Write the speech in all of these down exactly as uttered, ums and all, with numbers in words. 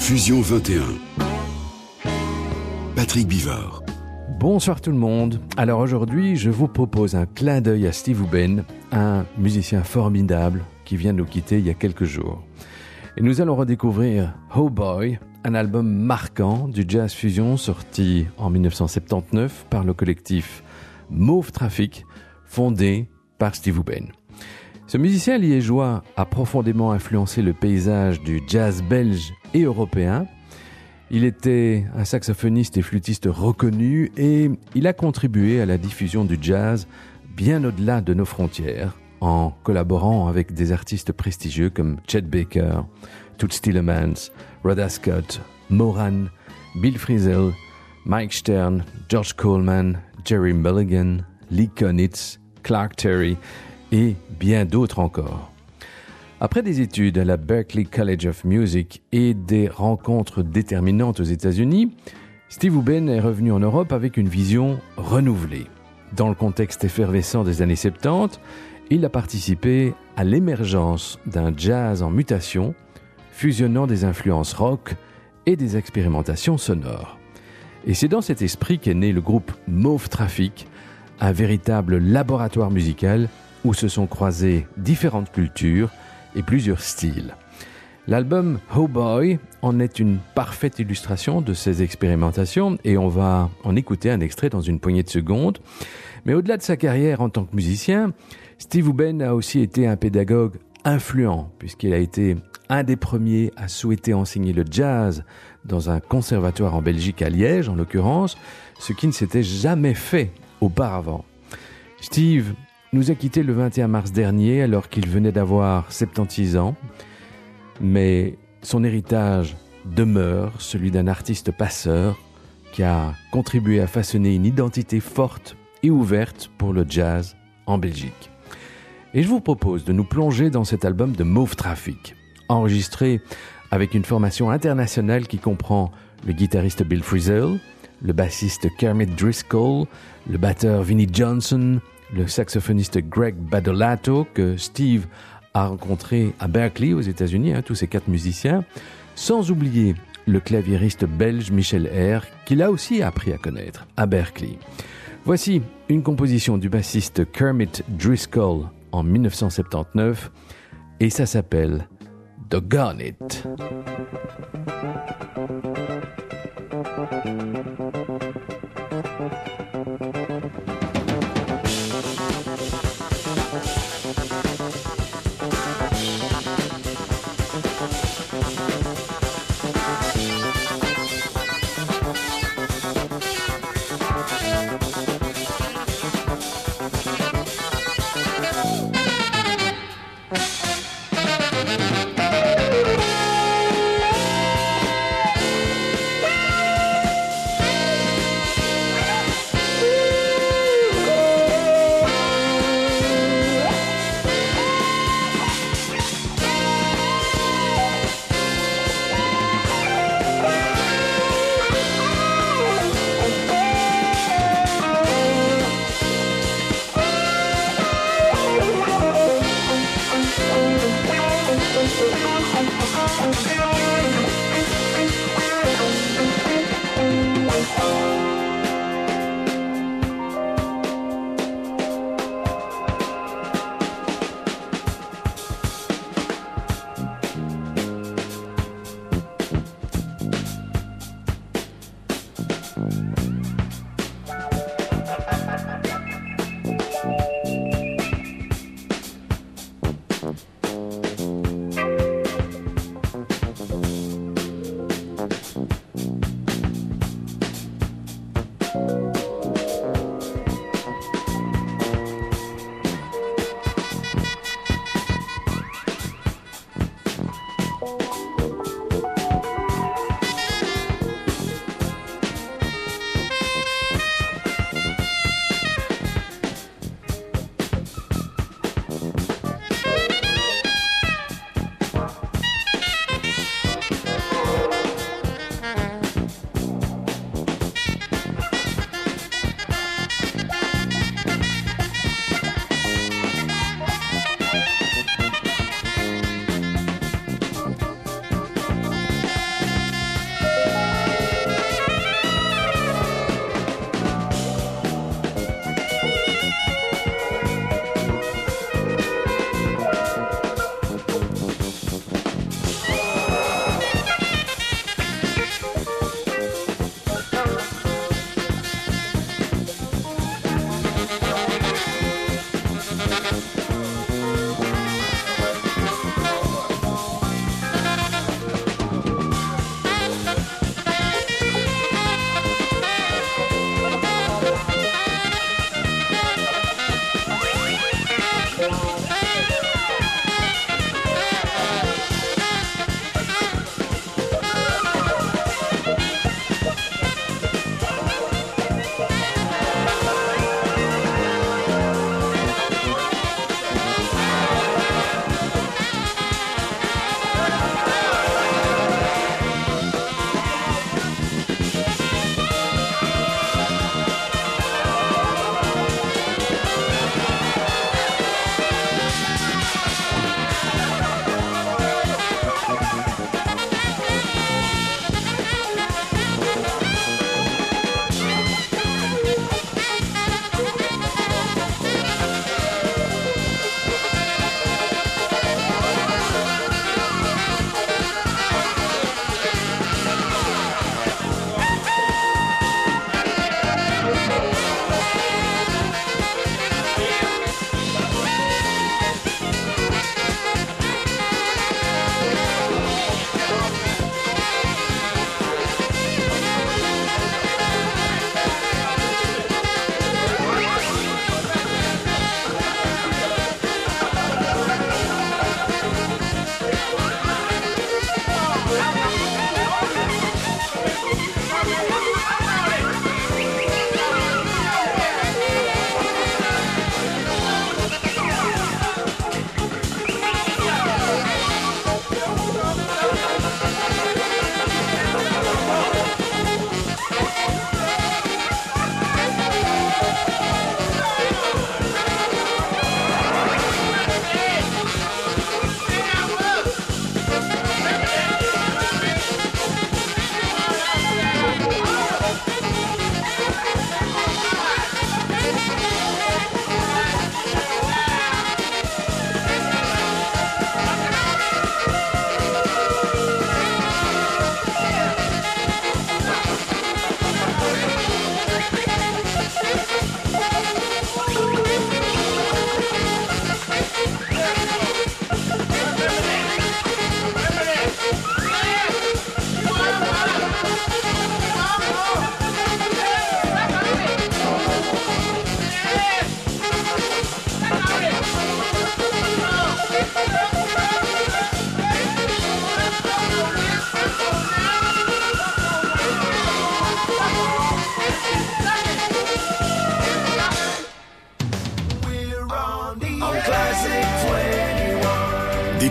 Fusion vingt et un. Patrick Bivard. Bonsoir tout le monde. Alors aujourd'hui, je vous propose un clin d'œil à Steve Hoben, un musicien formidable qui vient de nous quitter il y a quelques jours. Et nous allons redécouvrir Oh Boy, un album marquant du jazz fusion sorti en dix-neuf cent soixante-dix-neuf par le collectif Mauve Traffic, fondé par Steve Hoben. Ce musicien liégeois a profondément influencé le paysage du jazz belge et européen. Il était un saxophoniste et flûtiste reconnu et il a contribué à la diffusion du jazz bien au-delà de nos frontières en collaborant avec des artistes prestigieux comme Chet Baker, Toots Thielemans, Rhoda Scott, Moran, Bill Frisell, Mike Stern, George Coleman, Jerry Mulligan, Lee Konitz, Clark Terry et bien d'autres encore. Après des études à la Berklee College of Music et des rencontres déterminantes aux États-Unis, Steve Hoben est revenu en Europe avec une vision renouvelée. Dans le contexte effervescent des années soixante-dix, il a participé à l'émergence d'un jazz en mutation, fusionnant des influences rock et des expérimentations sonores. Et c'est dans cet esprit qu'est né le groupe Mauve Traffic, un véritable laboratoire musical où se sont croisées différentes cultures et plusieurs styles. L'album Oh Boy en est une parfaite illustration de ces expérimentations et on va en écouter un extrait dans une poignée de secondes. Mais au-delà de sa carrière en tant que musicien, Steve Hoben a aussi été un pédagogue influent puisqu'il a été un des premiers à souhaiter enseigner le jazz dans un conservatoire en Belgique, à Liège en l'occurrence, ce qui ne s'était jamais fait auparavant. Steve nous a quittés le vingt et un mars dernier alors qu'il venait d'avoir soixante-six ans, mais son héritage demeure celui d'un artiste passeur qui a contribué à façonner une identité forte et ouverte pour le jazz en Belgique. Et je vous propose de nous plonger dans cet album de Mauve Traffic, enregistré avec une formation internationale qui comprend le guitariste Bill Frisell, le bassiste Kermit Driscoll, le batteur Vinnie Johnson, le saxophoniste Greg Badolato, que Steve a rencontré à Berklee aux États-Unis, hein, tous ces quatre musiciens, sans oublier le claviériste belge Michel Herr, qu'il a aussi appris à connaître à Berklee. Voici une composition du bassiste Kermit Driscoll en dix-neuf cent soixante-dix-neuf, et ça s'appelle Doggone It.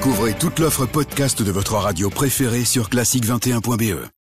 Découvrez toute l'offre podcast de votre radio préférée sur classique vingt et un point b e.